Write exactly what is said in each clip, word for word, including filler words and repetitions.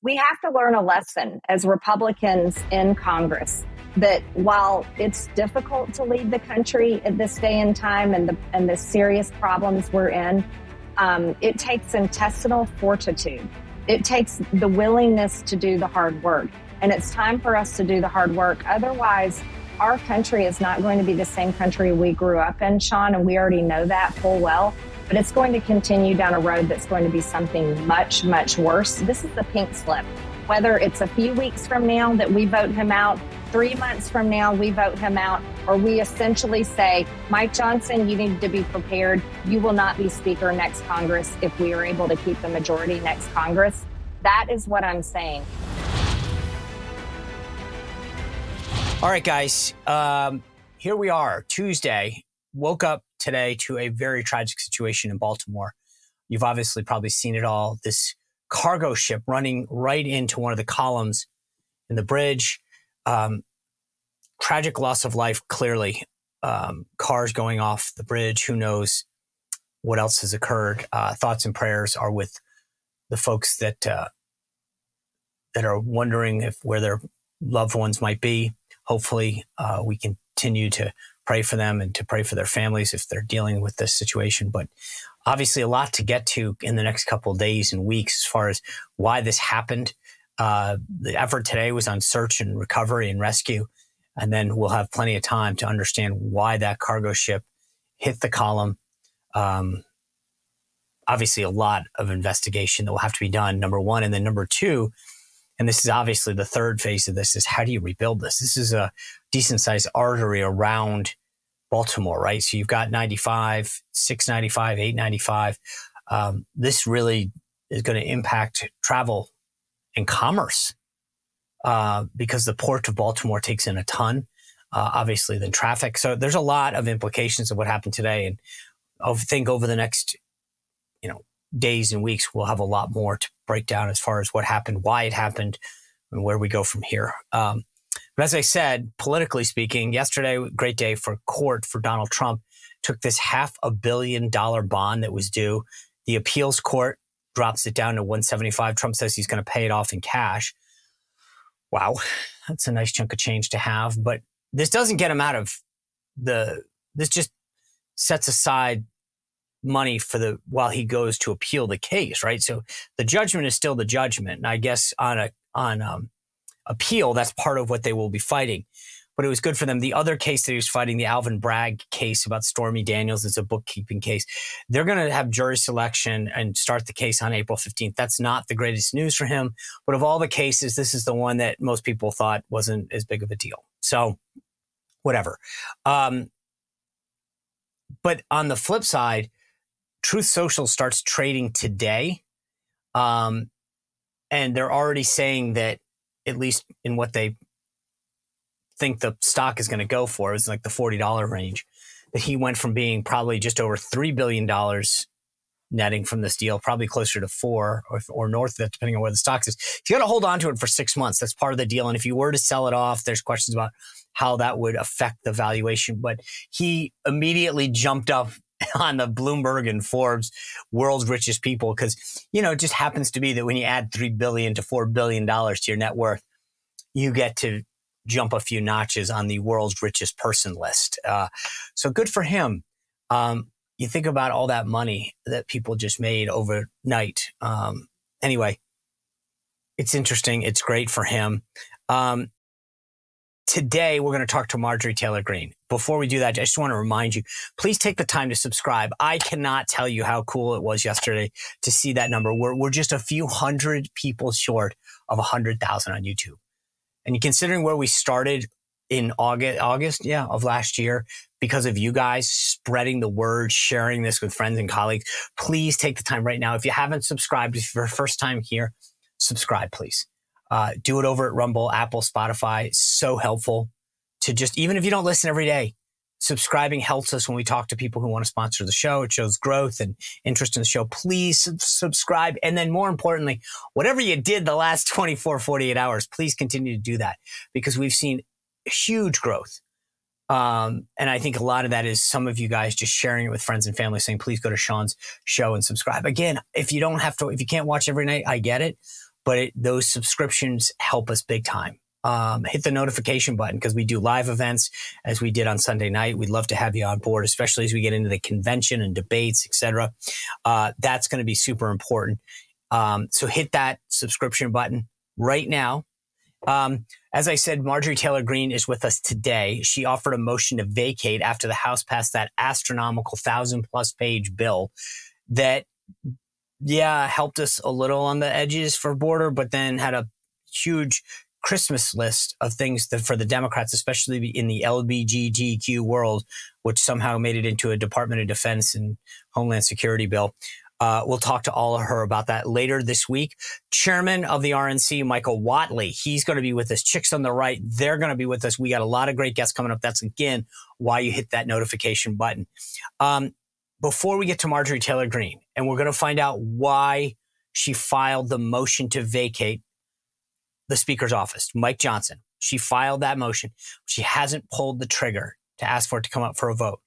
We have to learn a lesson as Republicans in Congress that while it's difficult to lead the country at this day and time and the, and the serious problems we're in, um, it takes intestinal fortitude. It takes the willingness to do the hard work. And it's time for us to do the hard work. Otherwise, our country is not going to be the same country we grew up in, Sean, and we already know that full well. But it's going to continue down a road that's going to be something much, much worse. This is the pink slip. Whether it's a few weeks from now that we vote him out, three months from now we vote him out, or we essentially say, Mike Johnson, you need to be prepared. You will not be Speaker next Congress if we are able to keep the majority next Congress. That is what I'm saying. All right, guys, um, here we are, Tuesday. Woke up today to a very tragic situation in Baltimore. You've obviously probably seen it all. This cargo ship running right into one of the columns in the bridge. Um, tragic loss of life, clearly. Um, cars going off the bridge. Who knows what else has occurred? Uh, thoughts and prayers are with the folks that uh, that are wondering if where their loved ones might be. Hopefully, uh, we continue to pray for them and to pray for their families if they're dealing with this situation. But obviously, a lot to get to in the next couple of days and weeks as far as why this happened. Uh, the effort today was on search and recovery and rescue. And then we'll have plenty of time to understand why that cargo ship hit the column. Um, obviously, a lot of investigation that will have to be done, number one. And then number two, and this is obviously the third phase of this, is how do you rebuild this? This is a decent sized artery around Baltimore, right? So you've got ninety-five, six ninety-five, eight ninety-five. Um, this really is going to impact travel and commerce uh, because the port of Baltimore takes in a ton, uh, obviously, than traffic. So there's a lot of implications of what happened today. And I think over the next, you know, days and weeks, we'll have a lot more to break down as far as what happened, why it happened, and where we go from here. Um, but as I said, politically speaking, yesterday, great day for court for Donald Trump, took this half a billion dollar bond that was due. The appeals court drops it down to one seventy-five. Trump says he's going to pay it off in cash. Wow, that's a nice chunk of change to have. But this doesn't get him out of the, this just sets aside money for the while he goes to appeal the case, right? So the judgment is still the judgment, and I guess on a on um, appeal, that's part of what they will be fighting. But it was good for them. The other case that he was fighting, the Alvin Bragg case about Stormy Daniels, is a bookkeeping case. They're going to have jury selection and start the case on April fifteenth. That's not the greatest news for him, but of all the cases, this is the one that most people thought wasn't as big of a deal. So whatever. Um, but on the flip side, Truth Social starts trading today. Um, and they're already saying that, at least in what they think the stock is going to go for, is like the forty dollars range, that he went from being probably just over three billion dollars netting from this deal, probably closer to four or, or north of that, depending on where the stock is. You got to hold on to it for six months. That's part of the deal. And if you were to sell it off, there's questions about how that would affect the valuation. But he immediately jumped up on the Bloomberg and Forbes world's richest people because, you know, it just happens to be that when you add three billion dollars to four billion dollars to your net worth, you get to jump a few notches on the world's richest person list. Uh, so good for him. Um, you think about all that money that people just made overnight. Um, anyway, it's interesting. It's great for him. Um, Today, we're going to talk to Marjorie Taylor Greene. Before we do that, I just want to remind you, please take the time to subscribe. I cannot tell you how cool it was yesterday to see that number. We're, we're just a few hundred people short of one hundred thousand on YouTube. And considering where we started in August, August, yeah, of last year, because of you guys spreading the word, sharing this with friends and colleagues, please take the time right now. If you haven't subscribed, if you're first time here, subscribe, please. Uh, do it over at Rumble, Apple, Spotify. It's so helpful to just, even if you don't listen every day, subscribing helps us when we talk to people who want to sponsor the show. It shows growth and interest in the show. Please sub- subscribe. And then more importantly, whatever you did the last twenty-four, forty-eight hours, please continue to do that because we've seen huge growth. Um, and I think a lot of that is some of you guys just sharing it with friends and family saying, please go to Sean's show and subscribe. Again, if you don't have to, if you can't watch every night, I get it. but it, those subscriptions help us big time. Um, hit the notification button because we do live events as we did on Sunday night. We'd love to have you on board, especially as we get into the convention and debates, et cetera. Uh, that's going to be super important. Um, so hit that subscription button right now. Um, as I said, Marjorie Taylor Greene is with us today. She offered a motion to vacate after the House passed that astronomical thousand plus page bill that, yeah, helped us a little on the edges for border, but then had a huge Christmas list of things that for the Democrats, especially in the L G B T Q world, which somehow made it into a Department of Defense and Homeland Security bill. Uh, we'll talk to all of her about that later this week. Chairman of the R N C, Michael Whatley, he's going to be with us. Chicks on the Right, they're going to be with us. We got a lot of great guests coming up. That's, again, why you hit that notification button. Um, before we get to Marjorie Taylor Greene, and we're going to find out why she filed the motion to vacate the Speaker's office, Mike Johnson. She filed that motion. She hasn't pulled the trigger to ask for it to come up for a vote.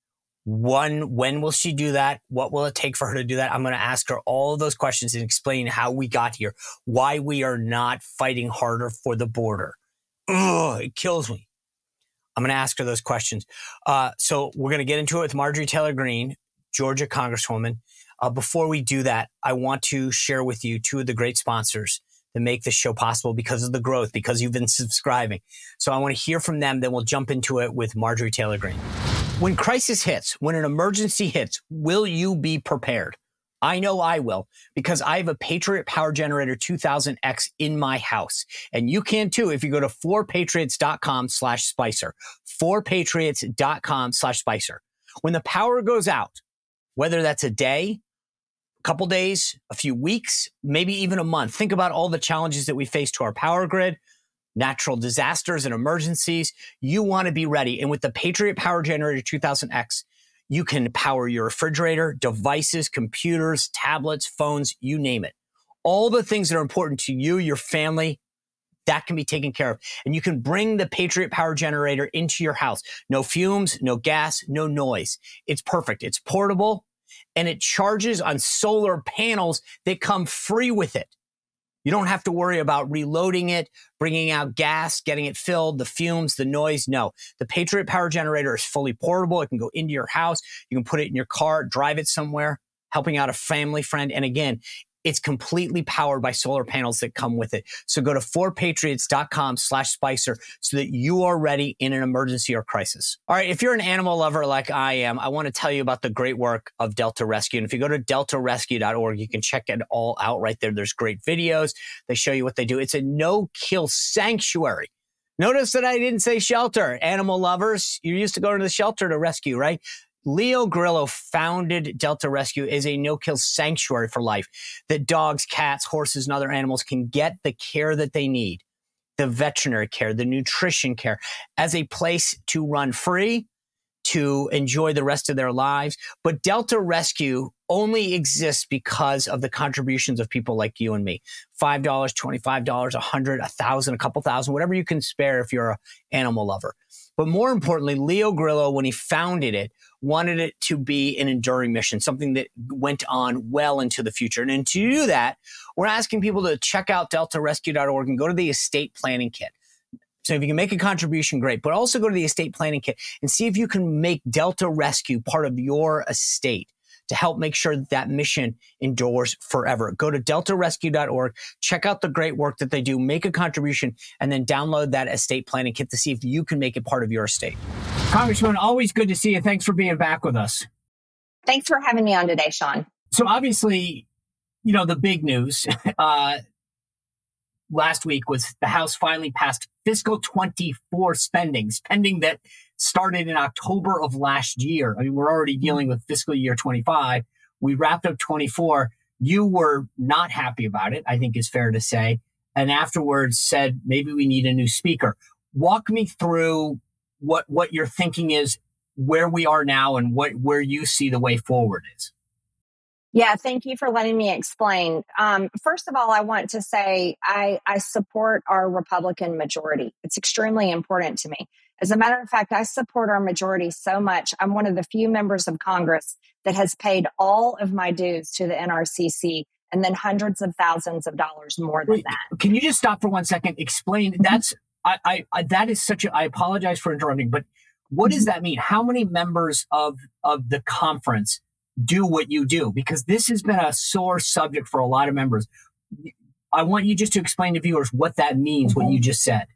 One, when will she do that? What will it take for her to do that? I'm going to ask her all of those questions and explain how we got here, why we are not fighting harder for the border. Ugh, it kills me. I'm going to ask her those questions. Uh, so we're going to get into it with Marjorie Taylor Greene, Georgia Congresswoman. Uh, before we do that, I want to share with you two of the great sponsors that make this show possible because of the growth, because you've been subscribing. So I want to hear from them, then we'll jump into it with Marjorie Taylor Greene. When crisis hits, when an emergency hits, will you be prepared? I know I will, because I have a Patriot Power Generator two thousand X in my house. And you can too if you go to four patriots dot com slash Spicer. four patriots dot com slash Spicer. When the power goes out, whether that's a day, couple days, a few weeks, maybe even a month. Think about all the challenges that we face to our power grid, natural disasters and emergencies. You want to be ready. And with the Patriot Power Generator two thousand X, you can power your refrigerator, devices, computers, tablets, phones, you name it. All the things that are important to you, your family, that can be taken care of. And you can bring the Patriot Power Generator into your house. No fumes, no gas, no noise. It's perfect. It's portable. And it charges on solar panels that come free with it. You don't have to worry about reloading it, bringing out gas, getting it filled, the fumes, the noise. No, the Patriot Power Generator is fully portable. It can go into your house. You can put it in your car, drive it somewhere, helping out a family friend. And again, it's completely powered by solar panels that come with it. So go to four patriots dot com slash Spicer so that you are ready in an emergency or crisis. All right, if you're an animal lover like I am, I want to tell you about the great work of Delta Rescue. And if you go to delta rescue dot org, you can check it all out right there. There's great videos. They show you what they do. It's a no-kill sanctuary. Notice that I didn't say shelter. Animal lovers, you're used to going to the shelter to rescue, right? Leo Grillo founded Delta Rescue as a no-kill sanctuary for life, that dogs, cats, horses, and other animals can get the care that they need, the veterinary care, the nutrition care, as a place to run free, to enjoy the rest of their lives. But Delta Rescue only exists because of the contributions of people like you and me. five dollars, twenty-five dollars, one hundred dollars, one thousand dollars, a couple thousand, whatever you can spare if you're an animal lover. But more importantly, Leo Grillo, when he founded it, wanted it to be an enduring mission, something that went on well into the future. And to do that, we're asking people to check out delta rescue dot org and go to the estate planning kit. So if you can make a contribution, great. But also go to the estate planning kit and see if you can make Delta Rescue part of your estate to help make sure that that mission endures forever. Go to delta rescue dot org, check out the great work that they do, make a contribution, and then download that estate planning kit to see if you can make it part of your estate. Congressman, always good to see you. Thanks for being back with us. Thanks for having me on today, Sean. So obviously, you know, the big news uh, last week was the House finally passed fiscal twenty-four spending, spending that started in October of last year. I mean, we're already dealing with fiscal year twenty-five. We wrapped up twenty-four. You were not happy about it, I think is fair to say. And afterwards said, maybe we need a new speaker. Walk me through what, what your thinking is, where we are now, and what, where you see the way forward is. Yeah, thank you for letting me explain. Um, first of all, I want to say I, I support our Republican majority. It's extremely important to me. As a matter of fact, I support our majority so much. I'm one of the few members of Congress that has paid all of my dues to the N R C C and then hundreds of thousands of dollars more than Wait, that. Can you just stop for one second? Explain. That's I, I, I that is such a. I apologize for interrupting, but what does that mean? How many members of of the conference do what you do? Because this has been a sore subject for a lot of members. I want you just to explain to viewers what that means. Mm-hmm. What you just said.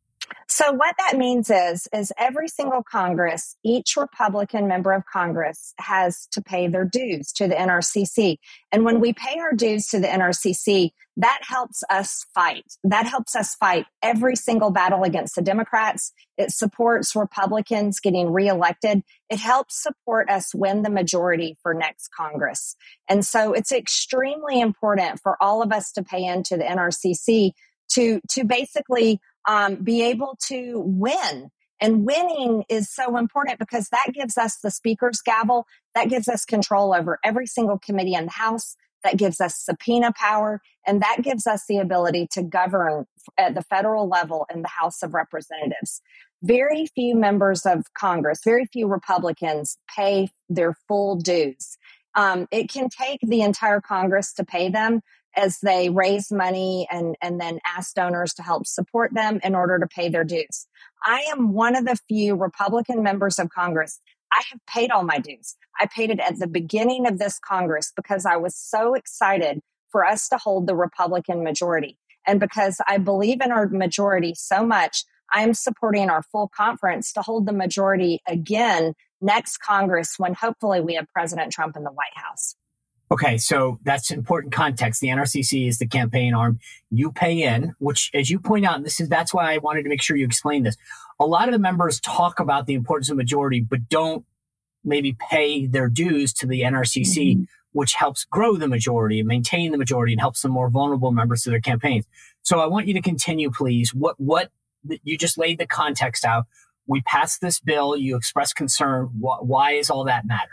So what that means is, is every single Congress, each Republican member of Congress has to pay their dues to the N R C C. And when we pay our dues to the N R C C, that helps us fight. That helps us fight every single battle against the Democrats. It supports Republicans getting reelected. It helps support us win the majority for next Congress. And so it's extremely important for all of us to pay into the N R C C to, to basically Um, be able to win. And winning is so important because that gives us the speaker's gavel. That gives us control over every single committee in the House. That gives us subpoena power. And that gives us the ability to govern at the federal level in the House of Representatives. Very few members of Congress, very few Republicans pay their full dues. Um, it can take the entire Congress to pay them, as they raise money and, and then ask donors to help support them in order to pay their dues. I am one of the few Republican members of Congress. I have paid all my dues. I paid it at the beginning of this Congress because I was so excited for us to hold the Republican majority. And because I believe in our majority so much, I am supporting our full conference to hold the majority again next Congress when hopefully we have President Trump in the White House. Okay, so that's important context. The N R C C is the campaign arm. You pay in, which, as you point out, and this is that's why I wanted to make sure you explain this. A lot of the members talk about the importance of majority, but don't maybe pay their dues to the N R C C, mm-hmm. which helps grow the majority and maintain the majority and helps the more vulnerable members to their campaigns. So I want you to continue, please. What what you just laid the context out. We passed this bill. You expressed concern. Why, why is all that matter?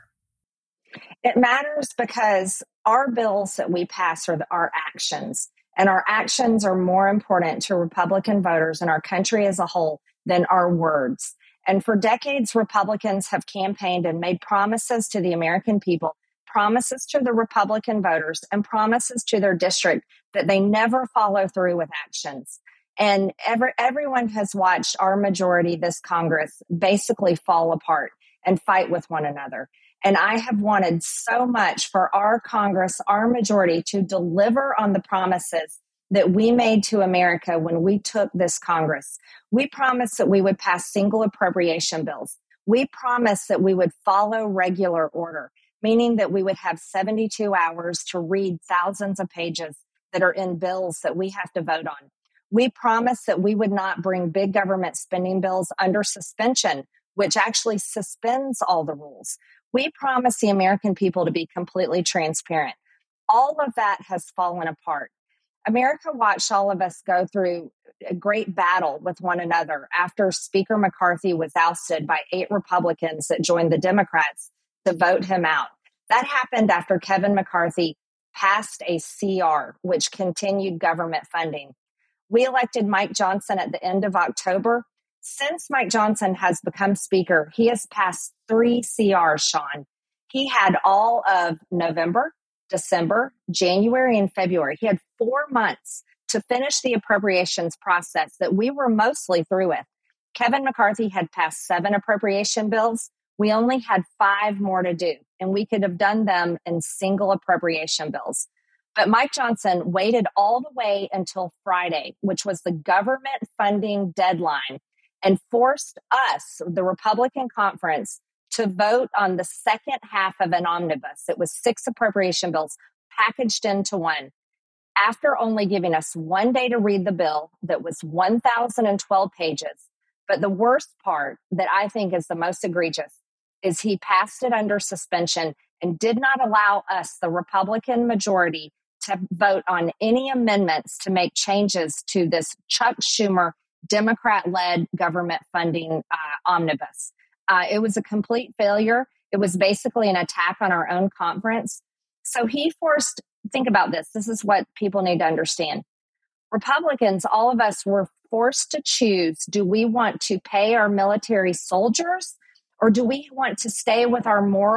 It matters because our bills that we pass are the, our actions, and our actions are more important to Republican voters and our country as a whole than our words. And for decades, Republicans have campaigned and made promises to the American people, promises to the Republican voters, and promises to their district that they never follow through with actions. And every, everyone has watched our majority, this Congress, basically fall apart and fight with one another. And I have wanted so much for our Congress, our majority, to deliver on the promises that we made to America when we took this Congress. We promised that we would pass single appropriation bills. We promised that we would follow regular order, meaning that we would have seventy-two hours to read thousands of pages that are in bills that we have to vote on. We promised that we would not bring big government spending bills under suspension, which actually suspends all the rules. We promised the American people to be completely transparent. All of that has fallen apart. America watched all of us go through a great battle with one another after Speaker McCarthy was ousted by eight Republicans that joined the Democrats to vote him out. That happened after Kevin McCarthy passed a C R, which continued government funding. We elected Mike Johnson at the end of October. Since Mike Johnson has become Speaker, he has passed three C Rs, Sean. He had all of November, December, January, and February. He had four months to finish the appropriations process that we were mostly through with. Kevin McCarthy had passed seven appropriation bills. We only had five more to do, and we could have done them in single appropriation bills. But Mike Johnson waited all the way until Friday, which was the government funding deadline, and forced us, the Republican conference, to vote on the second half of an omnibus. It was six appropriation bills packaged into one. After only giving us one day to read the bill that was one thousand twelve pages. But the worst part that I think is the most egregious is he passed it under suspension and did not allow us, the Republican majority, to vote on any amendments to make changes to this Chuck Schumer Democrat-led government funding uh, omnibus. Uh, it was a complete failure. It was basically an attack on our own conference. So he forced, think about this. This is what people need to understand. Republicans, all of us were forced to choose, do we want to pay our military soldiers or do we want to stay with our moral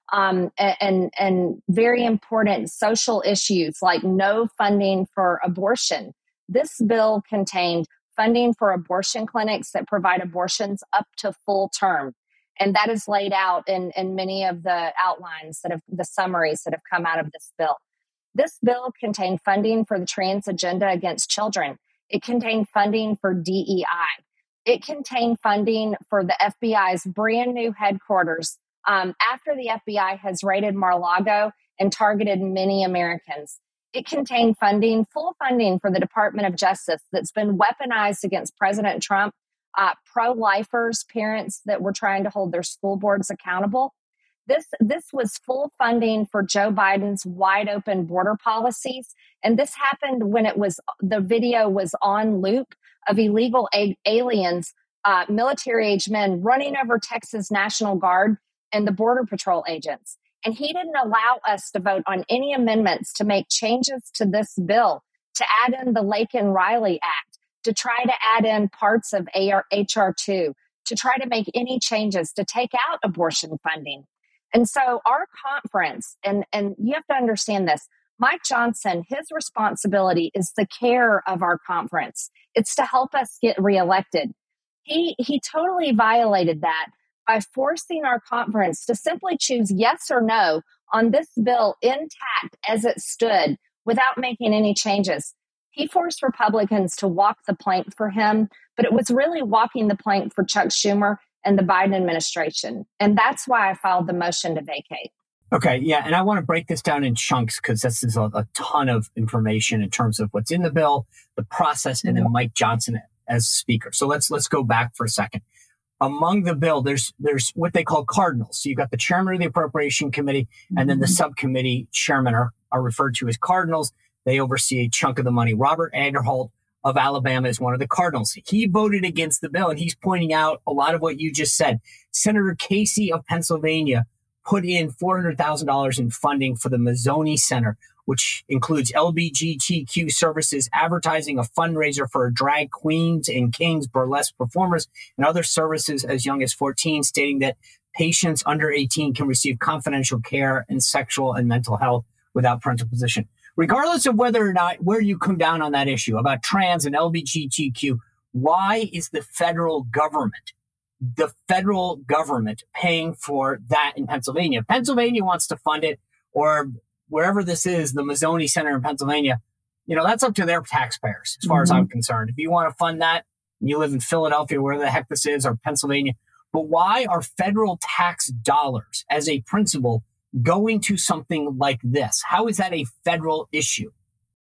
um, and, and very important social issues like no funding for abortion. This bill contained funding for abortion clinics that provide abortions up to full term. And that is laid out in, in many of the outlines that have, the summaries that have come out of this bill. This bill contained funding for the trans agenda against children. It contained funding for D E I. It contained funding for the F B I's brand new headquarters um, after the F B I has raided Mar-a-Lago and targeted many Americans. It contained funding, full funding for the Department of Justice that's been weaponized against President Trump, uh, pro-lifers, parents that were trying to hold their school boards accountable. This, this was full funding for Joe Biden's wide open border policies. And this happened when it was, the video was on loop of illegal a- aliens, uh, military-age men running over Texas National Guard and the Border Patrol agents. And he didn't allow us to vote on any amendments to make changes to this bill, to add in the Laken-Riley Act, to try to add in parts of H R two, to try to make any changes to take out abortion funding. And so our conference, and, and you have to understand this, Mike Johnson, his responsibility is the care of our conference. It's to help us get reelected. He, he totally violated that by forcing our conference to simply choose yes or no on this bill intact as it stood without making any changes. He forced Republicans to walk the plank for him, but it was really walking the plank for Chuck Schumer and the Biden administration. And that's why I filed the motion to vacate. Okay, yeah, and I want to break this down in chunks because this is a, a ton of information in terms of what's in the bill, the process, and then Mike Johnson as speaker. So let's let's go back for a second. Among the bill, there's there's what they call cardinals. So you've got the chairman of the Appropriation Committee, and then the subcommittee chairmen are, are referred to as cardinals. They oversee a chunk of the money. Robert Aderholt of Alabama is one of the cardinals. He voted against the bill, and he's pointing out a lot of what you just said. Senator Casey of Pennsylvania put in four hundred thousand dollars in funding for the Mazzoni Center, which includes L G B T Q services, advertising, a fundraiser for drag queens and kings, burlesque performers, and other services as young as fourteen, stating that patients under eighteen can receive confidential care in sexual and mental health without parental position. Regardless of whether or not where you come down on that issue about trans and L G B T Q, why is the federal government the federal government paying for that in Pennsylvania? If Pennsylvania wants to fund it, or wherever this is, the Mazzoni Center in Pennsylvania, you know, that's up to their taxpayers, as far mm-hmm. as I'm concerned. If you want to fund that, you live in Philadelphia, where the heck this is, or Pennsylvania. But why are federal tax dollars as a principle going to something like this? How is that a federal issue?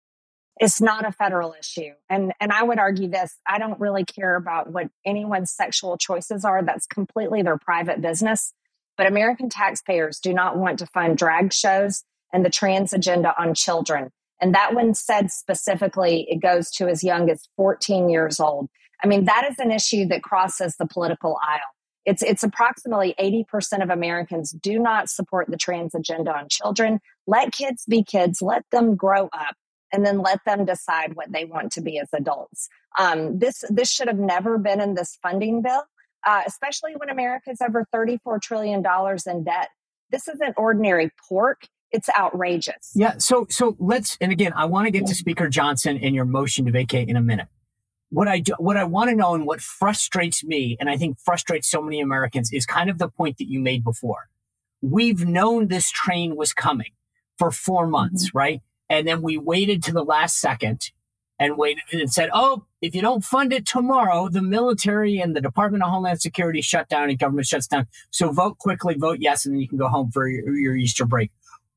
It's not a federal issue. And and I would argue this, I don't really care about what anyone's sexual choices are. That's completely their private business. But American taxpayers do not want to fund drag shows and the trans agenda on children. And that one said specifically, it goes to as young as fourteen years old. I mean, that is an issue that crosses the political aisle. It's, it's approximately eighty percent of Americans do not support the trans agenda on children. Let kids be kids. Let them grow up. And then let them decide what they want to be as adults. Um, this this should have never been in this funding bill, uh, especially when America's over thirty-four trillion dollars in debt. This isn't ordinary pork. It's outrageous. Yeah. So so let's, and again, I want to get to Speaker Johnson and your motion to vacate in a minute. What I do, what I want to know and what frustrates me, and I think frustrates so many Americans, is kind of the point that you made before. We've known this train was coming for four months, mm-hmm. right? And then we waited to the last second and waited and said, oh, if you don't fund it tomorrow, the military and the Department of Homeland Security shut down and government shuts down. So vote quickly, vote yes, and then you can go home for your, your Easter break.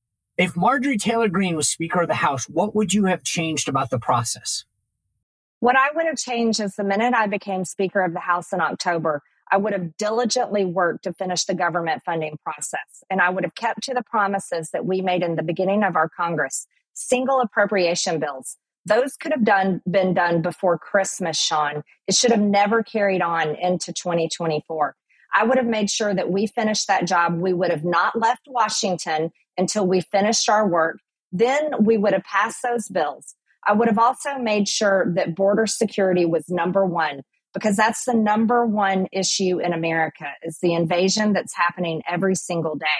If Marjorie Taylor Greene was Speaker of the House, what would you have changed about the process? What I would have changed is the minute I became Speaker of the House in October, I would have diligently worked to finish the government funding process. And I would have kept to the promises that we made in the beginning of our Congress. Single appropriation bills. Those could have done been done before Christmas, Sean. It should have never carried on into twenty twenty-four. I would have made sure that we finished that job. We would have not left Washington until we finished our work. Then we would have passed those bills. I would have also made sure that border security was number one, because that's the number one issue in America, is the invasion that's happening every single day.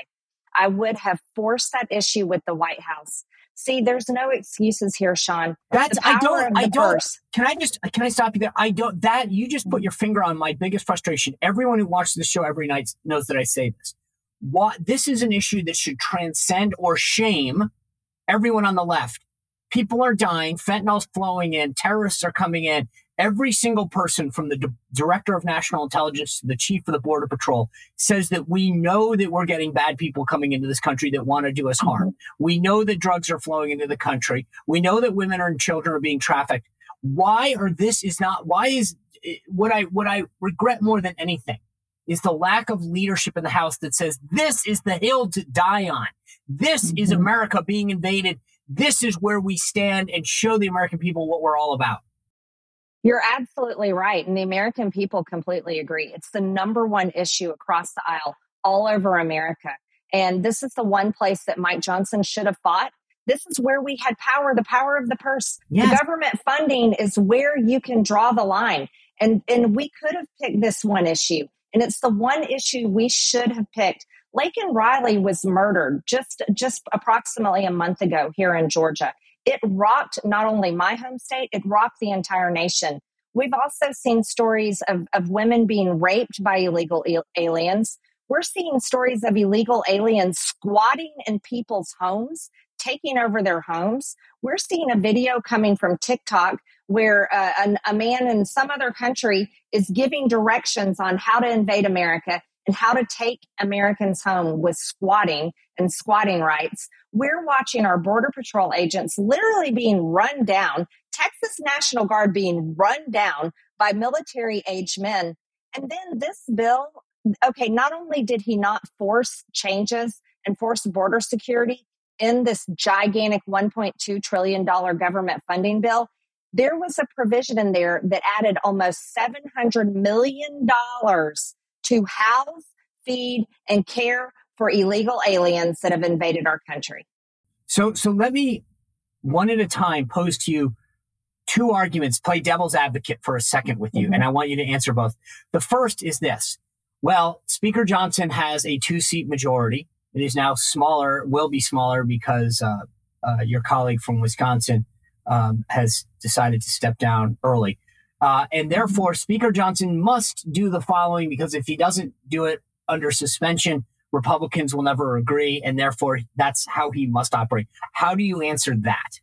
I would have forced that issue with the White House. See, there's no excuses here, Sean. That's I don't I don't purse. Can I just can I stop you there? I don't that you just put your finger on my biggest frustration. Everyone who watches the show every night knows that I say this. What this is an issue that should transcend or shame everyone on the left. People are dying, fentanyl's flowing in, terrorists are coming in. Every single person from the D- director of national intelligence to the chief of the border patrol says that we know that we're getting bad people coming into this country that want to do us harm. Mm-hmm. We know that drugs are flowing into the country. We know that women and children are being trafficked. Why or this is not, why is what I, what I regret more than anything is the lack of leadership in the House that says this is the hill to die on. This mm-hmm. is America being invaded. This is where we stand and show the American people what we're all about. You're absolutely right. And the American people completely agree. It's the number one issue across the aisle all over America. And this is the one place that Mike Johnson should have fought. This is where we had power, the power of the purse. Yes. The government funding is where you can draw the line. And, and we could have picked this one issue. And it's the one issue we should have picked. Laken Riley was murdered just, just approximately a month ago here in Georgia. It rocked not only my home state, it rocked the entire nation. We've also seen stories of, of women being raped by illegal aliens. We're seeing stories of illegal aliens squatting in people's homes, taking over their homes. We're seeing a video coming from TikTok where uh, an, a man in some other country is giving directions on how to invade America and how to take Americans home with squatting and squatting rights. We're watching our Border Patrol agents literally being run down, Texas National Guard being run down by military-age men. And then this bill, okay, not only did he not force changes and force border security in this gigantic one point two trillion dollars government funding bill, there was a provision in there that added almost seven hundred million dollars to house, feed, and care for illegal aliens that have invaded our country. So, so let me, one at a time, pose to you two arguments, play devil's advocate for a second with you, mm-hmm. and I want you to answer both. The first is this. Well, Speaker Johnson has a two-seat majority. It is now smaller, will be smaller because uh, uh, your colleague from Wisconsin um, has decided to step down early. Uh, and therefore, Speaker Johnson must do the following, because if he doesn't do it under suspension, Republicans will never agree, and therefore that's how he must operate. How do you answer that?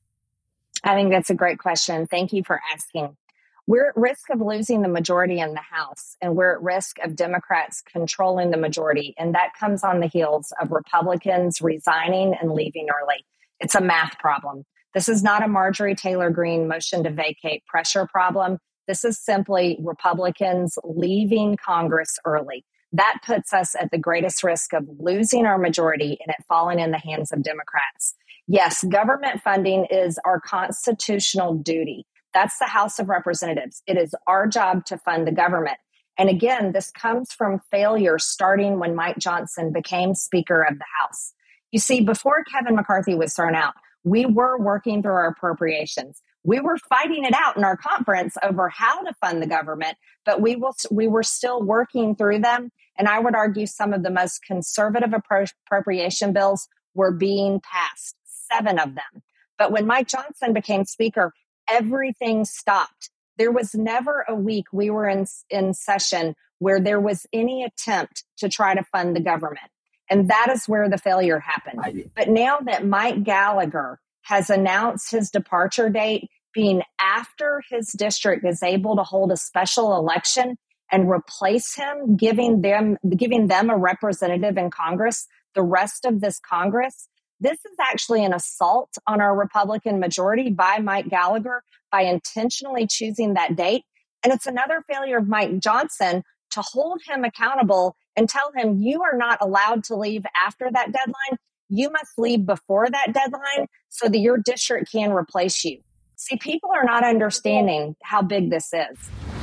I think that's a great question. Thank you for asking. We're at risk of losing the majority in the House, and we're at risk of Democrats controlling the majority, and that comes on the heels of Republicans resigning and leaving early. It's a math problem. This is not a Marjorie Taylor Greene motion to vacate pressure problem. This is simply Republicans leaving Congress early. That puts us at the greatest risk of losing our majority and it falling in the hands of Democrats. Yes, government funding is our constitutional duty. That's the House of Representatives. It is our job to fund the government. And again, this comes from failure starting when Mike Johnson became Speaker of the House. You see, before Kevin McCarthy was thrown out, we were working through our appropriations. We were fighting it out in our conference over how to fund the government, but we will, we were still working through them. And I would argue some of the most conservative appro- appropriation bills were being passed, seven of them. But when Mike Johnson became Speaker, everything stopped. There was never a week we were in, in session where there was any attempt to try to fund the government. And that is where the failure happened. But now that Mike Gallagher has announced his departure date being after his district is able to hold a special election and replace him, giving them, giving them a representative in Congress, the rest of this Congress, this is actually an assault on our Republican majority by Mike Gallagher by intentionally choosing that date. And it's another failure of Mike Johnson to hold him accountable and tell him you are not allowed to leave after that deadline. You must leave before that deadline so that your district can replace you. See, people are not understanding how big this is.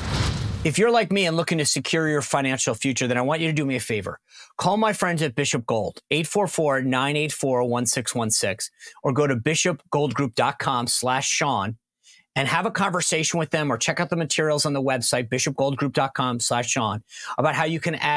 If you're like me and looking to secure your financial future, then I want you to do me a favor. Call my friends at Bishop Gold, eight four four, nine eight four, one six one six, or go to bishopgoldgroup.com slash Sean and have a conversation with them, or check out the materials on the website, bishopgoldgroup.com slash Sean, about how you can add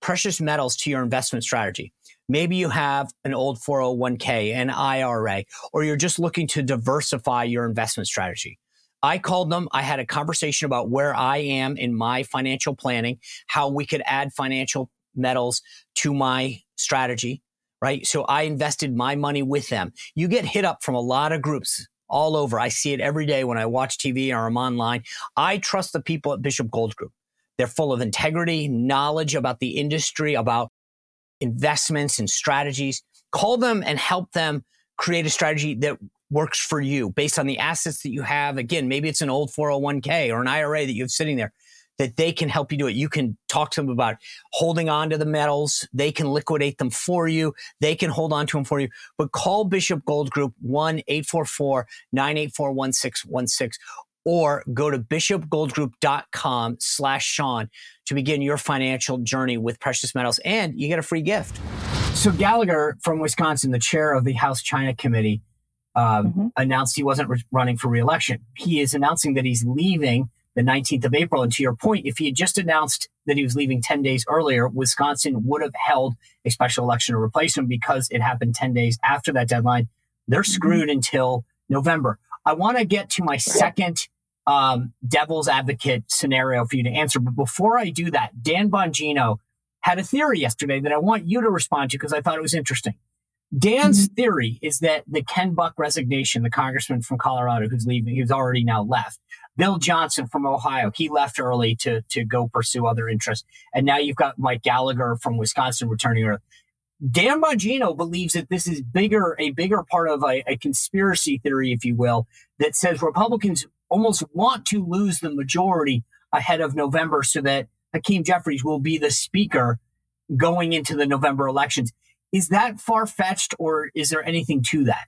precious metals to your investment strategy. Maybe you have an old four oh one k, an I R A, or you're just looking to diversify your investment strategy. I called them. I had a conversation about where I am in my financial planning, how we could add financial metals to my strategy, right? So I invested my money with them. You get hit up from a lot of groups all over. I see it every day when I watch T V or I'm online. I trust the people at Bishop Gold Group. They're full of integrity, knowledge about the industry, about investments and strategies. Call them and help them create a strategy that works for you based on the assets that you have. Again, maybe it's an old four oh one k or an I R A that you have sitting there, that they can help you do it. You can talk to them about holding on to the metals. They can liquidate them for you. They can hold on to them for you. But call Bishop Gold Group, one eight four four, nine eight four, one six one six, or go to bishopgoldgroup.com slash Sean to begin your financial journey with precious metals, and you get a free gift. So Gallagher from Wisconsin, the chair of the House China Committee, um, mm-hmm. announced he wasn't re- running for re-election. He is announcing that he's leaving the nineteenth of April. And to your point, if he had just announced that he was leaving ten days earlier, Wisconsin would have held a special election to replace him. Because it happened ten days after that deadline, they're screwed mm-hmm. until November. I want to get to my second um, devil's advocate scenario for you to answer. But before I do that, Dan Bongino had a theory yesterday that I want you to respond to because I thought it was interesting. Dan's mm-hmm. theory is that the Ken Buck resignation, the congressman from Colorado who's leaving, who's already now left, Bill Johnson from Ohio, he left early to, to go pursue other interests. And now you've got Mike Gallagher from Wisconsin returning early. Dan Bongino believes that this is bigger, a bigger part of a, a conspiracy theory, if you will, that says Republicans almost want to lose the majority ahead of November so that Hakeem Jeffries will be the speaker going into the November elections. Is that far-fetched, or is there anything to that?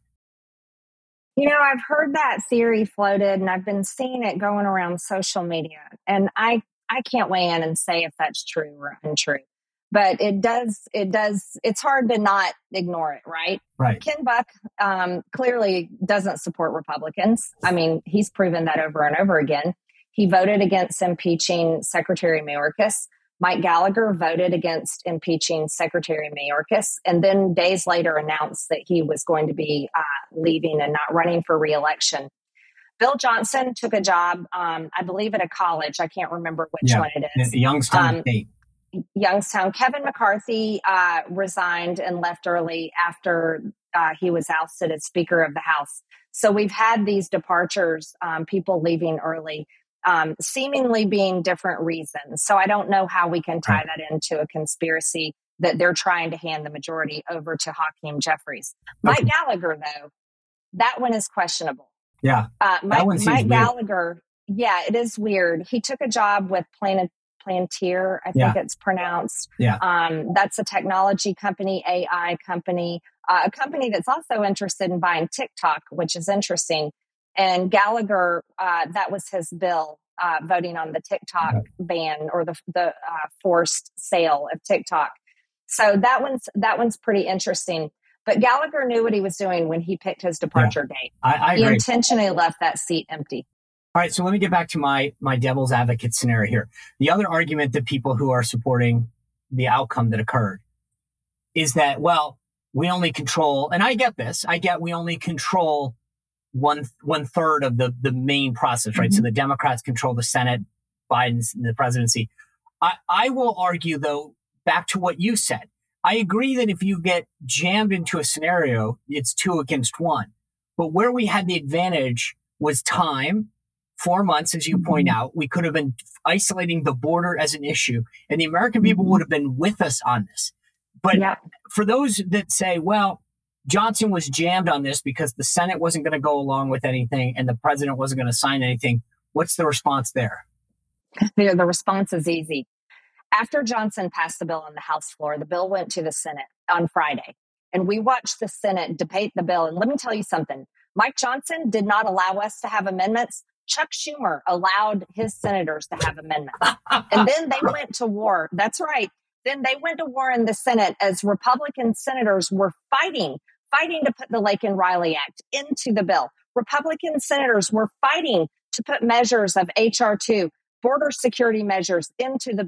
You know, I've heard that theory floated, and I've been seeing it going around social media. And I, I can't weigh in and say if that's true or untrue. But it does, it does, it's hard to not ignore it, right? Right. Ken Buck um, clearly doesn't support Republicans. I mean, he's proven that over and over again. He voted against impeaching Secretary Mayorkas. Mike Gallagher voted against impeaching Secretary Mayorkas, and then days later announced that he was going to be uh, leaving and not running for re-election. Bill Johnson took a job, um, I believe, at a college. I can't remember which yeah, one it is. Youngstown um, State. Youngstown. Kevin McCarthy uh, resigned and left early after uh, he was ousted as Speaker of the House. So we've had these departures, um, people leaving early. Um, seemingly being different reasons. So I don't know how we can tie right. that into a conspiracy that they're trying to hand the majority over to Hakeem Jeffries. Okay. Mike Gallagher, though, that one is questionable. Yeah. Uh, Mike, that one seems Mike weird. Gallagher, yeah, it is weird. He took a job with Planet, Plantier, I think yeah. it's pronounced. Yeah. Um, that's a technology company, A I company, uh, a company that's also interested in buying TikTok, which is interesting. And Gallagher, uh, that was his bill, uh, voting on the TikTok right. ban or the the uh, forced sale of TikTok. So that one's that one's pretty interesting. But Gallagher knew what he was doing when he picked his departure yeah. date. I, I he agree. intentionally left that seat empty. All right, so let me get back to my my devil's advocate scenario here. The other argument that people who are supporting the outcome that occurred is that, well, we only control, and I get this, I get we only control one one third of the, the main process, right? Mm-hmm. So the Democrats control the Senate, Biden's the presidency. I, I will argue, though, back to what you said. I agree that if you get jammed into a scenario, it's two against one. But where we had the advantage was time, four months, as you mm-hmm. point out. We could have been isolating the border as an issue, and the American people would have been with us on this. But yeah. for those that say, well, Johnson was jammed on this because the Senate wasn't going to go along with anything and the president wasn't going to sign anything. What's the response there? The, the response is easy. After Johnson passed the bill on the House floor, the bill went to the Senate on Friday. And we watched the Senate debate the bill. And let me tell you something. Mike Johnson did not allow us to have amendments. Chuck Schumer allowed his senators to have amendments. And then they went to war. That's right. Then they went to war in the Senate as Republican senators were fighting fighting to put the Laken Riley Act into the bill. Republican senators were fighting to put measures of H R two, border security measures, into the bill.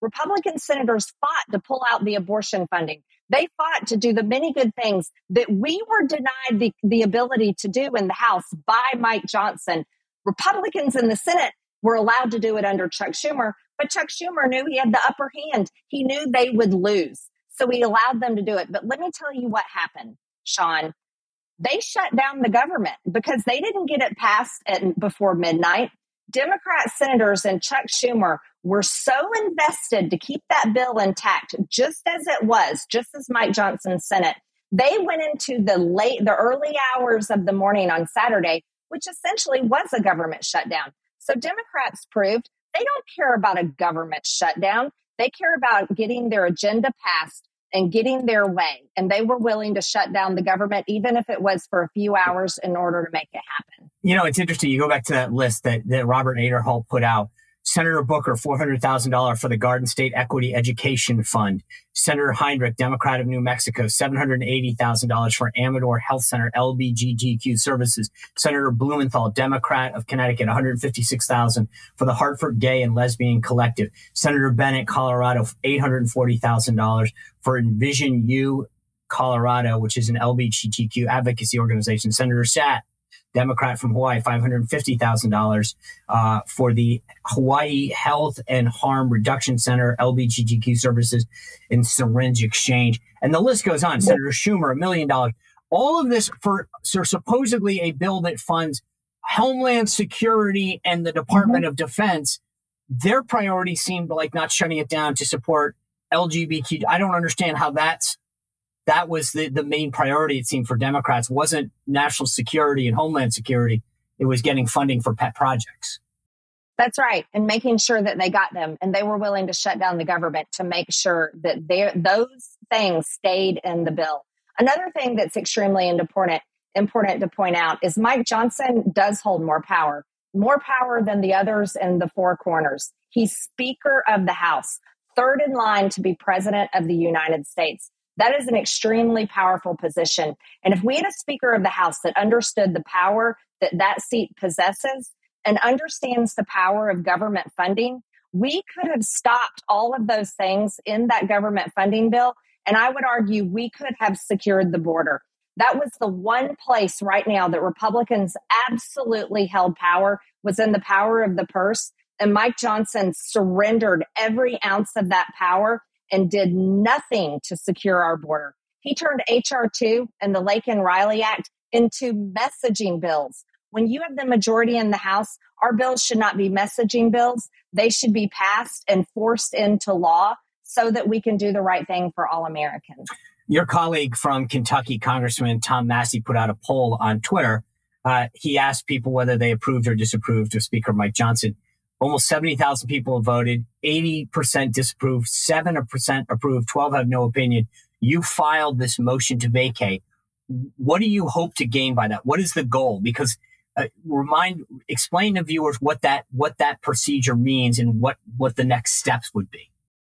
Republican senators fought to pull out the abortion funding. They fought to do the many good things that we were denied the, the ability to do in the House by Mike Johnson. Republicans in the Senate were allowed to do it under Chuck Schumer, but Chuck Schumer knew he had the upper hand. He knew they would lose, so he allowed them to do it. But let me tell you what happened, Sean. They shut down the government because they didn't get it passed at, before midnight. Democrat senators and Chuck Schumer were so invested to keep that bill intact, just as it was, just as Mike Johnson's Senate. They went into the late, the early hours of the morning on Saturday, which essentially was a government shutdown. So Democrats proved they don't care about a government shutdown. They care about getting their agenda passed and getting their way. And they were willing to shut down the government, even if it was for a few hours, in order to make it happen. You know, it's interesting. You go back to that list that, that Robert Naderholt put out. Senator Booker, four hundred thousand dollars for the Garden State Equity Education Fund. Senator Heinrich, Democrat of New Mexico, seven hundred eighty thousand dollars for Amador Health Center, L B G T Q services. Senator Blumenthal, Democrat of Connecticut, one hundred fifty-six thousand dollars for the Hartford Gay and Lesbian Collective. Senator Bennett, Colorado, eight hundred forty thousand dollars for Envision U Colorado, which is an L B G T Q advocacy organization. Senator Satt, Democrat from Hawaii, five hundred fifty thousand dollars uh, for the Hawaii Health and Harm Reduction Center, L B G T Q services, and syringe exchange. And the list goes on. Senator Schumer, a million dollars. All of this for so supposedly a bill that funds Homeland Security and the Department mm-hmm. of Defense. Their priority seemed like not shutting it down to support L G B T. I don't understand how that's That was the, the main priority, it seemed, for Democrats. It wasn't national security and homeland security. It was getting funding for pet projects. That's right. And making sure that they got them. And they were willing to shut down the government to make sure that those things stayed in the bill. Another thing that's extremely important, important to point out is Mike Johnson does hold more power, more power than the others in the four corners. He's Speaker of the House, third in line to be President of the United States. That is an extremely powerful position. And if we had a Speaker of the House that understood the power that that seat possesses and understands the power of government funding, we could have stopped all of those things in that government funding bill. And I would argue we could have secured the border. That was the one place right now that Republicans absolutely held power, was in the power of the purse. And Mike Johnson surrendered every ounce of that power and did nothing to secure our border. He turned H R two and the Laken-Riley Act into messaging bills. When you have the majority in the House, our bills should not be messaging bills. They should be passed and forced into law so that we can do the right thing for all Americans. Your colleague from Kentucky, Congressman Tom Massie, put out a poll on Twitter. Uh, he asked people whether they approved or disapproved of Speaker Mike Johnson. Almost seventy thousand people have voted, eighty percent disapproved, seven percent approved, twelve have no opinion. You filed this motion to vacate. What do you hope to gain by that? What is the goal? Because uh, remind, explain to viewers what that what that procedure means and what, what the next steps would be.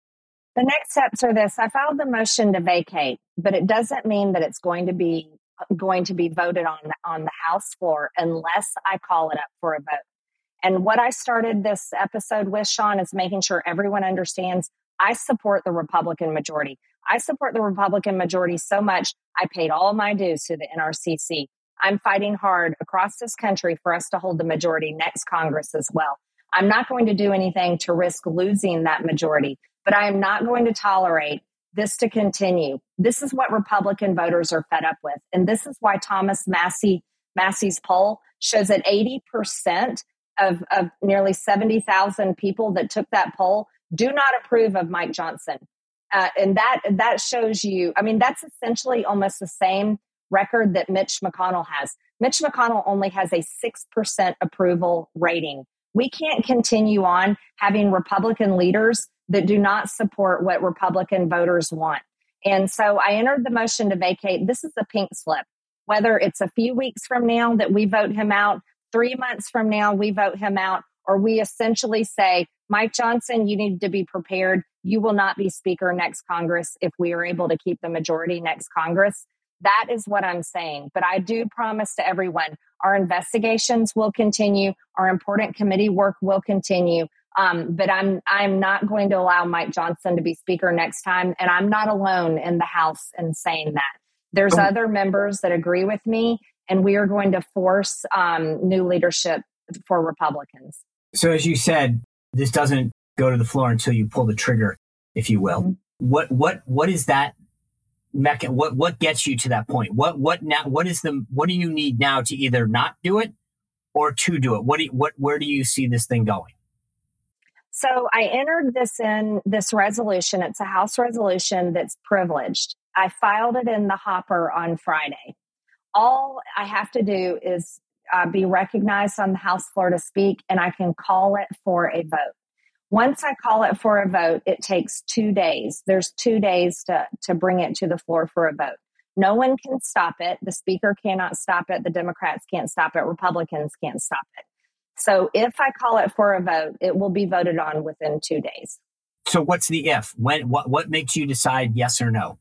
The next steps are this. I filed the motion to vacate, but it doesn't mean that it's going to be going to be voted on on the House floor unless I call it up for a vote. And what I started this episode with, Sean, is making sure everyone understands I support the Republican majority. I support the Republican majority so much, I paid all my dues to the N R C C. I'm fighting hard across this country for us to hold the majority next Congress as well. I'm not going to do anything to risk losing that majority, but I am not going to tolerate this to continue. This is what Republican voters are fed up with. And this is why Thomas Massie, Massie's poll shows that eighty percent Of, of nearly seventy thousand people that took that poll do not approve of Mike Johnson. Uh, and that that shows you, I mean, that's essentially almost the same record that Mitch McConnell has. Mitch McConnell only has a six percent approval rating. We can't continue on having Republican leaders that do not support what Republican voters want. And so I entered the motion to vacate. This is a pink slip. Whether it's a few weeks from now that we vote him out, three months from now we vote him out, or we essentially say, Mike Johnson, you need to be prepared. You will not be Speaker next Congress if we are able to keep the majority next Congress. That is what I'm saying. But I do promise to everyone, our investigations will continue. Our important committee work will continue. Um, but I'm I'm not going to allow Mike Johnson to be Speaker next time, and I'm not alone in the House in saying that. There's Oh. other members that agree with me, and we are going to force um, new leadership for Republicans. So as you said, this doesn't go to the floor until you pull the trigger, if you will. Mm-hmm. What what what is that mecha- what what gets you to that point? What what now what is the what do you need now to either not do it or to do it? What do you, what where do you see this thing going? So I entered this in this resolution. It's a House resolution that's privileged. I filed it in the hopper on Friday. All I have to do is uh, be recognized on the House floor to speak, and I can call it for a vote. Once I call it for a vote, it takes two days. There's two days to, to bring it to the floor for a vote. No one can stop it. The Speaker cannot stop it. The Democrats can't stop it. Republicans can't stop it. So if I call it for a vote, it will be voted on within two days. So what's the if? When what what makes you decide yes or no?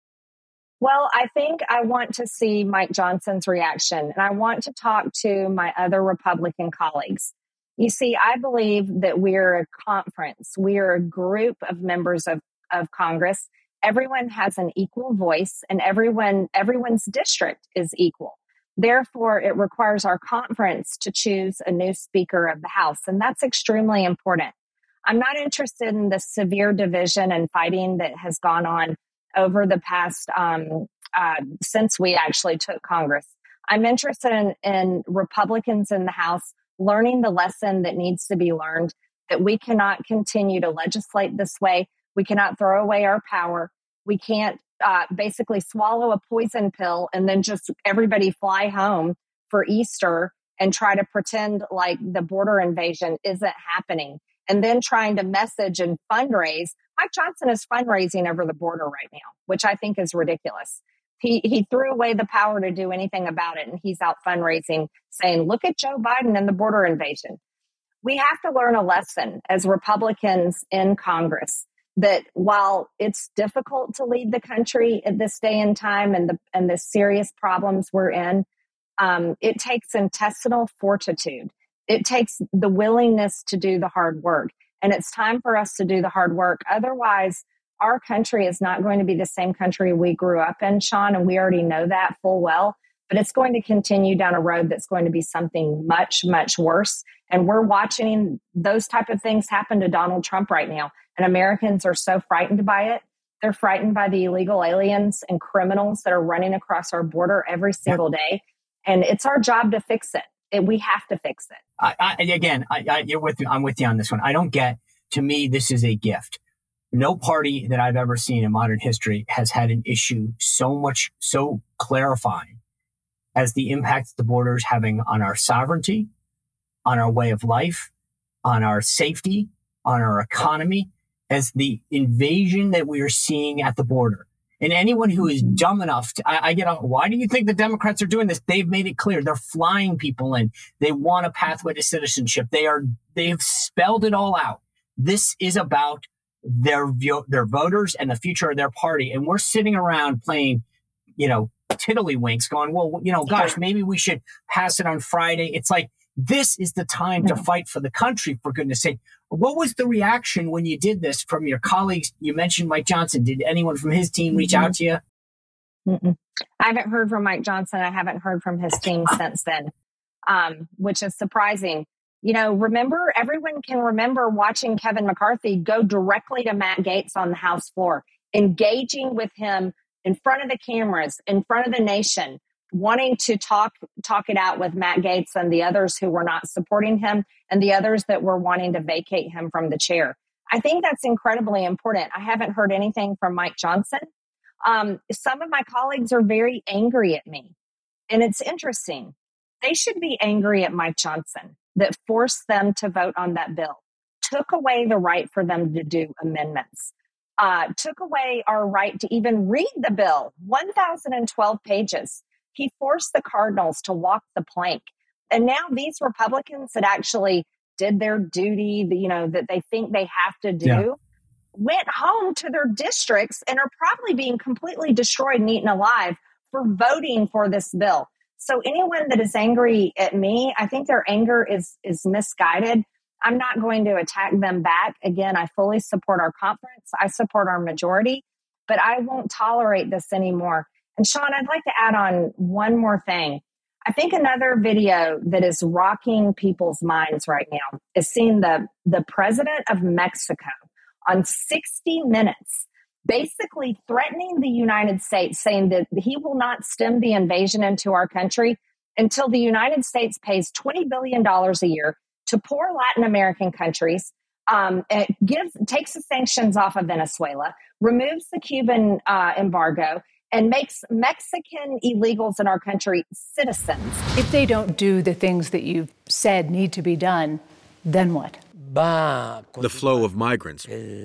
Well, I think I want to see Mike Johnson's reaction, and I want to talk to my other Republican colleagues. You see, I believe that we're a conference. We are a group of members of, of Congress. Everyone has an equal voice, and everyone everyone's district is equal. Therefore, it requires our conference to choose a new Speaker of the House, and that's extremely important. I'm not interested in the severe division and fighting that has gone on over the past, um, uh, since we actually took Congress. I'm interested in, in Republicans in the House learning the lesson that needs to be learned, that we cannot continue to legislate this way. We cannot throw away our power. We can't uh, basically swallow a poison pill and then just everybody fly home for Easter and try to pretend like the border invasion isn't happening. And then trying to message and fundraise. Mike Johnson is fundraising over the border right now, which I think is ridiculous. He he threw away the power to do anything about it, and he's out fundraising, saying, look at Joe Biden and the border invasion. We have to learn a lesson as Republicans in Congress that while it's difficult to lead the country at this day and time and the and the serious problems we're in, um, it takes intestinal fortitude. It takes the willingness to do the hard work. And it's time for us to do the hard work. Otherwise, our country is not going to be the same country we grew up in, Sean, and we already know that full well. But it's going to continue down a road that's going to be something much, much worse. And we're watching those type of things happen to Donald Trump right now. And Americans are so frightened by it. They're frightened by the illegal aliens and criminals that are running across our border every single day. And it's our job to fix it. It, we have to fix it. I, I, again, I, I, you're with me. I'm with you on this one. I don't get, to me, this is a gift. No party that I've ever seen in modern history has had an issue so much, so clarifying as the impact the border is having on our sovereignty, on our way of life, on our safety, on our economy, as the invasion that we are seeing at the border. And anyone who is dumb enough to, I, I get out, why do you think the Democrats are doing this? They've made it clear. They're flying people in. They want a pathway to citizenship. They are, they have spelled it all out. This is about their, their voters and the future of their party. And we're sitting around playing, you know, tiddlywinks going, well, you know, gosh, maybe we should pass it on Friday. It's like, this is the time to fight for the country, for goodness sake. What was the reaction when you did this from your colleagues? You mentioned Mike Johnson. Did anyone from his team reach mm-hmm. out to you? Mm-mm. I haven't heard from Mike Johnson. I haven't heard from his team since then, um, which is surprising. You know, remember, everyone can remember watching Kevin McCarthy go directly to Matt Gaetz on the House floor, engaging with him in front of the cameras, in front of the nation, wanting to talk talk it out with Matt Gaetz and the others who were not supporting him and the others that were wanting to vacate him from the chair. I think that's incredibly important. I haven't heard anything from Mike Johnson. Um, some of my colleagues are very angry at me. And it's interesting. They should be angry at Mike Johnson that forced them to vote on that bill, took away the right for them to do amendments, uh, took away our right to even read the bill, one thousand twelve pages. He forced the Cardinals to walk the plank. And now these Republicans that actually did their duty, you know, that they think they have to do, yeah. went home to their districts and are probably being completely destroyed and eaten alive for voting for this bill. So anyone that is angry at me, I think their anger is is misguided. I'm not going to attack them back. Again, I fully support our conference. I support our majority, but I won't tolerate this anymore. And Sean, I'd like to add on one more thing. I think another video that is rocking people's minds right now is seeing the, the president of Mexico on sixty minutes basically threatening the United States, saying that he will not stem the invasion into our country until the United States pays twenty billion dollars a year to poor Latin American countries, um, it gives, takes the sanctions off of Venezuela, removes the Cuban uh, embargo, and makes Mexican illegals in our country citizens. If they don't do the things that you've said need to be done, then what? The flow of migrants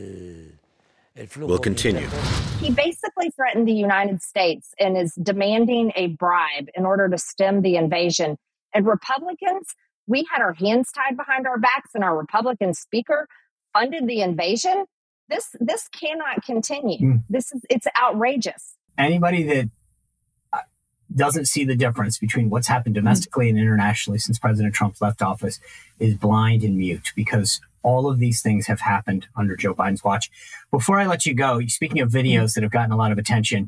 will continue. He basically threatened the United States and is demanding a bribe in order to stem the invasion. And Republicans, we had our hands tied behind our backs, and our Republican speaker funded the invasion. This this cannot continue. Mm. This is it's outrageous. Anybody that doesn't see the difference between what's happened domestically and internationally since President Trump left office is blind and mute, because all of these things have happened under Joe Biden's watch. Before I let you go, speaking of videos that have gotten a lot of attention,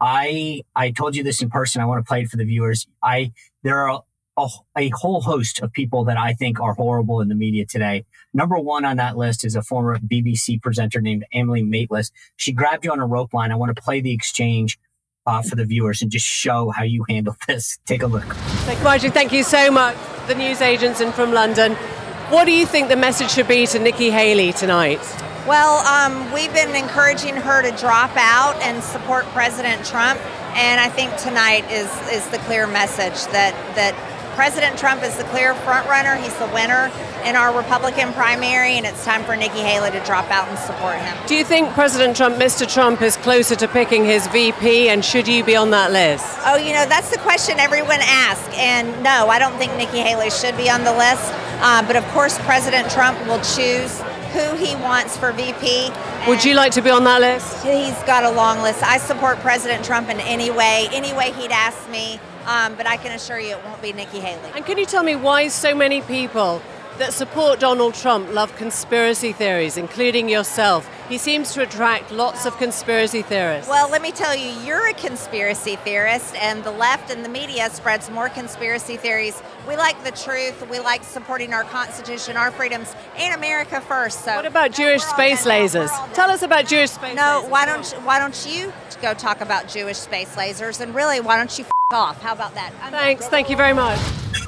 I I told you this in person. I want to play it for the viewers. I there are a, a whole host of people that I think are horrible in the media today. Number one on that list is a former B B C presenter named Emily Maitlis. She grabbed you on a rope line. I want to play the exchange uh, for the viewers and just show how you handle this. Take a look. Marjorie, thank you so much. The news agents in from London. What do you think the message should be to Nikki Haley tonight? Well, um, we've been encouraging her to drop out and support President Trump. And I think tonight is, is the clear message that, that President Trump is the clear front runner. He's the winner in our Republican primary, and it's time for Nikki Haley to drop out and support him. Do you think President Trump, Mister Trump, is closer to picking his V P, and should you be on that list? Oh, you know, that's the question everyone asks. And no, I don't think Nikki Haley should be on the list. Uh, but of course, President Trump will choose who he wants for V P. Would you like to be on that list? He's got a long list. I support President Trump in any way, any way he'd ask me. Um, but I can assure you it won't be Nikki Haley. And can you tell me why so many people that support Donald Trump love conspiracy theories, including yourself? He seems to attract lots of conspiracy theorists. Well, let me tell you, you're a conspiracy theorist, and the left and the media spreads more conspiracy theories. We like the truth. We like supporting our Constitution, our freedoms, and America first. So what about Jewish space lasers? Tell us about Jewish space no, lasers. No, why don't you, why don't you go talk about Jewish space lasers? And really, why don't you f- off? How about that? Thanks. Thank you very much.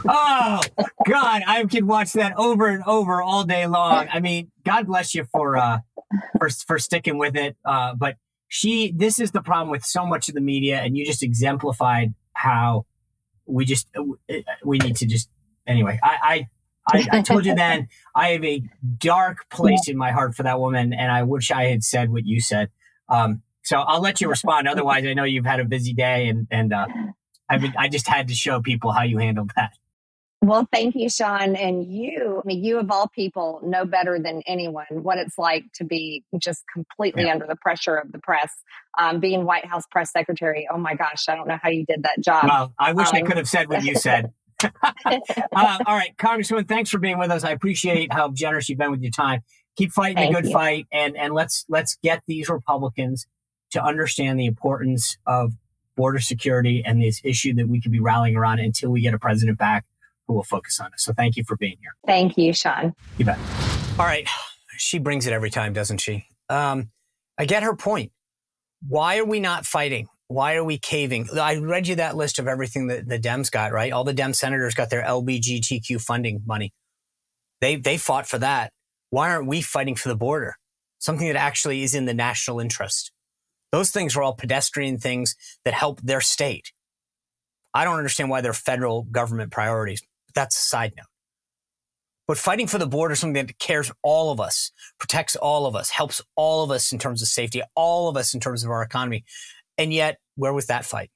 Oh, God, I could watch that over and over all day long. I mean, God bless you for uh, for, for sticking with it. Uh, but she, this is the problem with so much of the media, and you just exemplified how we just, we need to just, anyway, I, I, I, I told you then, I have a dark place in my heart for that woman, and I wish I had said what you said. Um, so I'll let you respond. Otherwise, I know you've had a busy day, and, and uh, I mean, I just had to show people how you handled that. Well, thank you, Sean. And you, I mean, you of all people know better than anyone what it's like to be just completely yeah. under the pressure of the press. Um, being White House press secretary, oh my gosh, I don't know how you did that job. Well, I wish um, I could have said what you said. uh, all right, Congresswoman, thanks for being with us. I appreciate how generous you've been with your time. Keep fighting thank the good you. fight, and and let's let's get these Republicans to understand the importance of border security and this issue that we could be rallying around until we get a president back who will focus on it. So thank you for being here. Thank you, Sean. You bet. All right. She brings it every time, doesn't she? Um, I get her point. Why are we not fighting? Why are we caving? I read you that list of everything that the Dems got, right? All the Dem senators got their L G B T Q funding money. They they fought for that. Why aren't we fighting for the border? Something that actually is in the national interest. Those things are all pedestrian things that help their state. I don't understand why they're federal government priorities. But that's a side note. But fighting for the border is something that cares all of us, protects all of us, helps all of us in terms of safety, all of us in terms of our economy. And yet, where was that fight?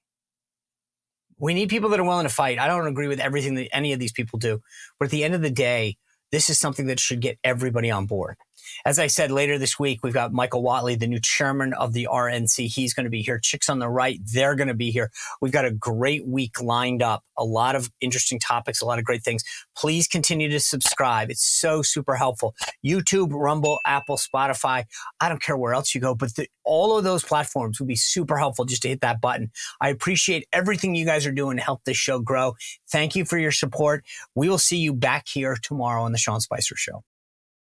We need people that are willing to fight. I don't agree with everything that any of these people do. But at the end of the day, this is something that should get everybody on board. As I said, later this week, we've got Michael Whatley, the new chairman of the R N C. He's going to be here. Chicks on the Right, they're going to be here. We've got a great week lined up. A lot of interesting topics, a lot of great things. Please continue to subscribe. It's so super helpful. YouTube, Rumble, Apple, Spotify. I don't care where else you go, but the, all of those platforms would be super helpful just to hit that button. I appreciate everything you guys are doing to help this show grow. Thank you for your support. We will see you back here tomorrow on The Sean Spicer Show.